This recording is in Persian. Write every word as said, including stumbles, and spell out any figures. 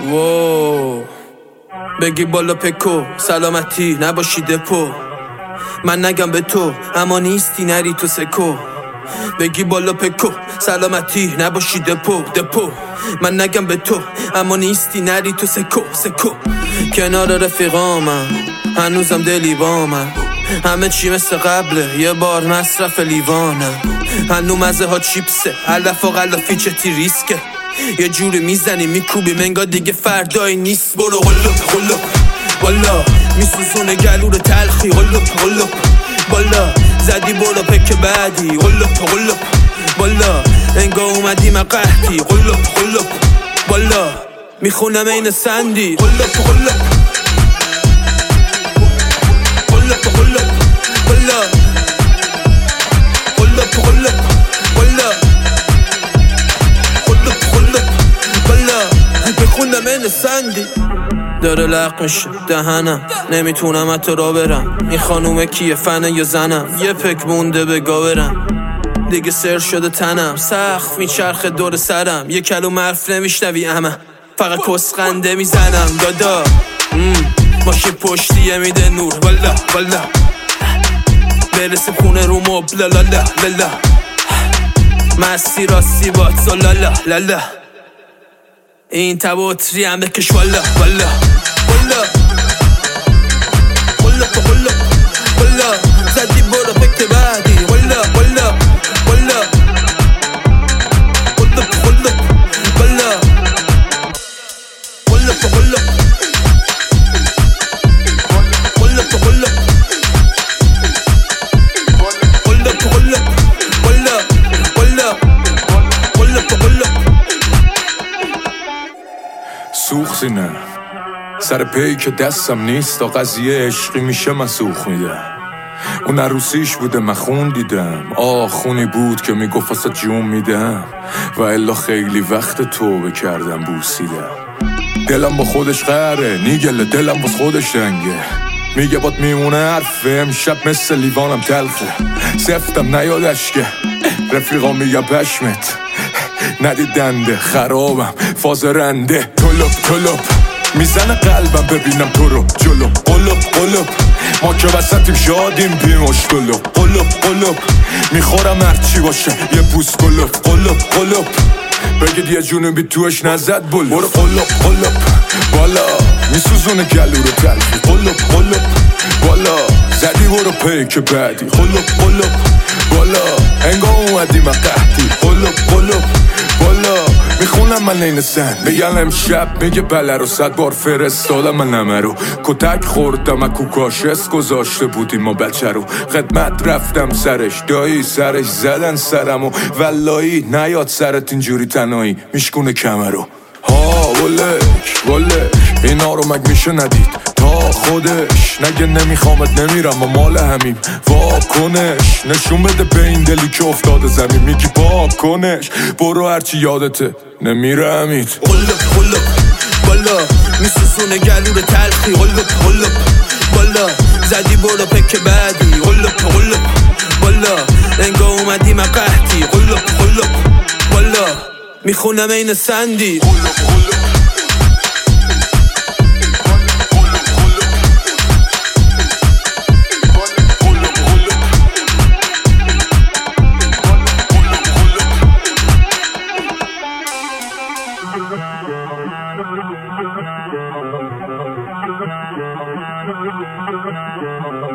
وو بگی بالا پکو سلامتی نباشی دپو، من نگم به تو اما نیستی نری تو سکو. بگی بالا پکو سلامتی نباشی دپو دپو، من نگم به تو اما نیستی نری تو سکو سکو. کنار رفیقامم هنوزم دلی بامم، همه چی مثل قبله یه بار مصرف لیوانم. هنو مزه ها چیپسه علف و غلافی چتی ریسکه، یه جوری میزنی میکوبی منگا دیگه فردایی نیست. برو قلوب قلوب بالا میسوزونه گلور تلخی. قلوب قلوب بالا زدی برو پک بعدی. قلوب قلوب بالا انگا اومدی من قحطی. قلوب قلوب بالا میخونم این سندی. قلوب قلوب قلوب قلوب بالا قلوب قلوب بالا قلوب قلوب بالا میخونم این سندی. داره لق میشه دهنم نمیتونم حتی را برم. این خانومه کیه فنه یا زنم؟ یه پک مونده بگا برم. دیگه سر شده تنم سخت میچرخه دور سرم. یه کلوم حرف نمیشنوی اما فقط کسخنده میزنم. دادا ماشین پشتیه میده نور والا والا، برسیم خونه رو مبلا لالا لالا، مستی راستی بات لالا لالا، این تباتری هم بکش والا والا والا والا والا والا زدی برو پک بعدی. والا والا والا والا والا والا والا والا والا والا والا والا والا والا والا سوختی نه سر پی که دستم نیست تا قضیه عشقی میشه من سوخ میدم. اون عروسیش بوده من خون دیدم، آه خونی بود که میگفت واسه جون میدم، و الا خیلی وقت توبه کردم بوسیدم. دلم با خودش قهره نیگله دلم باز خودش رنگه، میگه باد میمونه حرفه امشب مثل لیوانم تلخه. سفتم نیادش که رفیقا میگه پشمت ندیدنده خرابم فازرنده. کلوب کلوب میزنه قلبم ببینم تو رو جلو. قلوب قلوب ما که وسطیم شادیم بیمش. قلوب قلوب قلوب میخورم هرچی باشه یه بوس. قلوب قلوب قلوب بگید یه جنوبی توش نزد بلوف. برو قلوب قلوب بالا میسوزونه گلو رو تلخی. قلوب قلوب بالا زدی برو پیک بعدی. قلوب قلوب بالا انگا اومدی من قحطی. قلوب قلوب بالا میخونم من این سن میگن امشب میگه بله رو صد بار فرستادم من نمه رو. کتک خوردم اکو کاشس گذاشته بودیم ما بچه رو. خدمت رفتم سرش دایی سرش زدن سرم و ولایی نیاد سرت اینجوری تنهایی میشکونه کمه رو. ها ولک ولک اینا رو مگ میشه ندید تا خودش نگه نمیخوامت نمیرم و مال همیم واکنش نشون بده به این دلی که افتاده زمین میگی پاکنش. برو هرچی یادته نمیره همید. قلوب قلوب بالا میسوزونه گلور تلخی. قلوب قلوب بالا زدی برو پک بعدی. قلوب قلوب بالا انگا اومدی من قحطی. قلوب قلوب بالا میخونم این سندی. قلوب قلوب Thank you.